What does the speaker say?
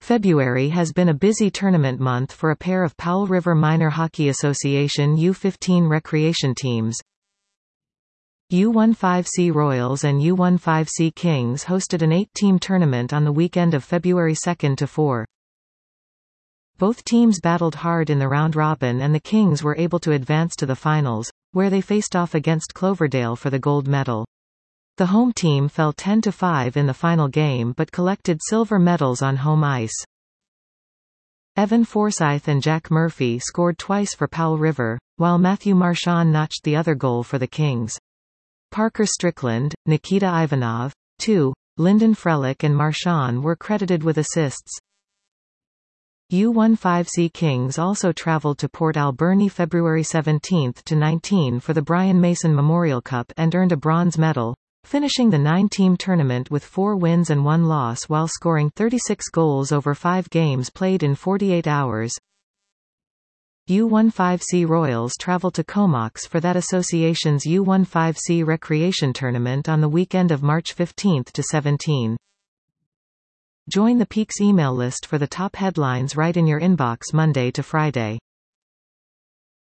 February has been a busy tournament month for a pair of Powell River Minor Hockey Association U15 recreation teams. U15C Royals and U15C Kings hosted an 8-team tournament on the weekend of February 2 to 4. Both teams battled hard in the round robin and the Kings were able to advance to the finals, where they faced off against Cloverdale for the gold medal. The home team fell 10-5 in the final game but collected silver medals on home ice. Evan Forsyth and Jack Murphy scored twice for Powell River, while Matthew Marchand notched the other goal for the Kings. Parker Strickland, Nikita Ivanov, 2, Lyndon Frelick and Marchand were credited with assists. U15C Kings also traveled to Port Alberni February 17 to 19 for the Brian Mason Memorial Cup and earned a bronze medal, finishing the 9-team tournament with 4 wins and 1 loss while scoring 36 goals over 5 games played in 48 hours. U15C Royals travel to Comox for that association's U15C recreation tournament on the weekend of March 15 to 17. Join the Peaks email list for the top headlines right in your inbox Monday to Friday.